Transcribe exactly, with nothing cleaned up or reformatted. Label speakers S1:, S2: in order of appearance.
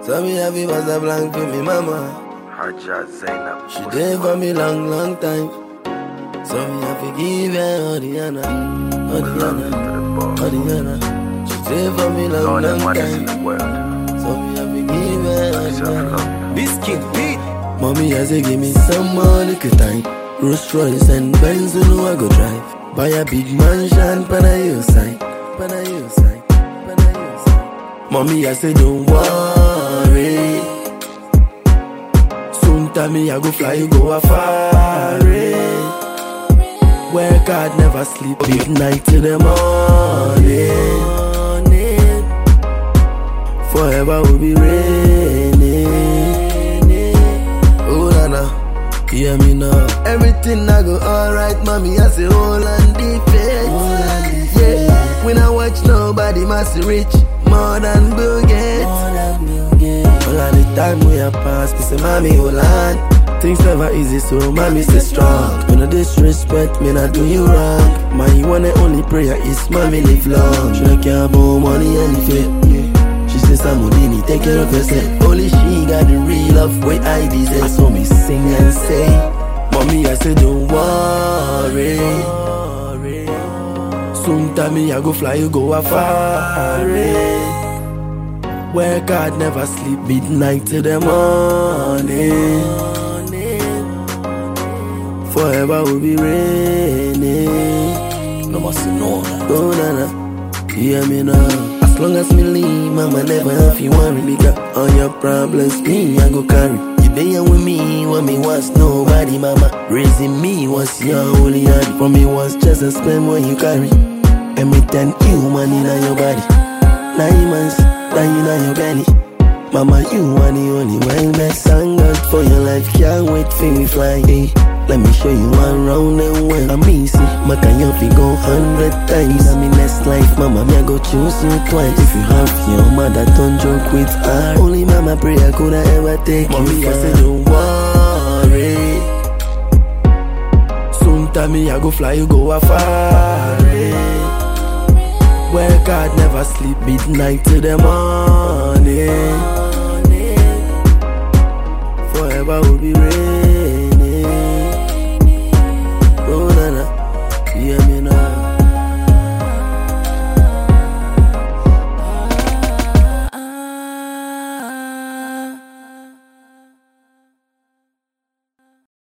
S1: So me have it was a blank for me mama.
S2: Haja Zainab.
S1: She there for me long, long time. So me have to give her Oriana, Oriana, Oriana. She there for me long,
S2: All the
S1: long
S2: mothers in
S1: time.
S2: the world.
S1: So me have to give her Oriana.
S3: This kid beat.
S1: Mommy has to give me some more little time. Rolls Royce and Benz, you know I go drive. Buy a big mansion, pan a hillside, pan a hillside, pan a hillside. Mommy I say don't worry. Soon time me I go fly, you go afar. Work hard, never sleep, big night till the morning. Forever will be raining. Oh Nana, hear me now. Everything I go alright, mommy I say hold on the faith. Yeah, when I watch nobody must rich more than Bill Gates. All of the time we are past, me say mommy hold on. Things never easy, so mommy stay strong. When I disrespect me, not do you wrong. My one and only prayer is mommy live long. She don't care about money and faith. Yeah. She says Samudini, take care of yourself. Only she got the real love way I deserve. So me sing and say, mommy I say don't worry. Soon time me I go fly, you go afar. Work hard, never sleep, midnight till the morning. Forever will be raining.
S3: No must know.
S1: Oh Nana, hear me now. As long as me leave, mama never have you worry. Because all your problems, me I go carry. You there with me when me was nobody, mama. Raising me was your only hand. For me was just a sperm when you carry. And me ten human in your body. Nine months, dying in your belly. Mama, you are the only one best. Thank God for your life, can't wait for me fly. Hey, let me show you one round and when I miss it, my can you go hundred times. I mean next life, mama, me I go choose you twice. If you have your mother, don't joke with her. Only mama pray I could ever take mommy, you. Mommy, I say don't worry. Soon time me I go fly, you go afar. Work hard, never sleep, midnight till the morning. Forever will be real.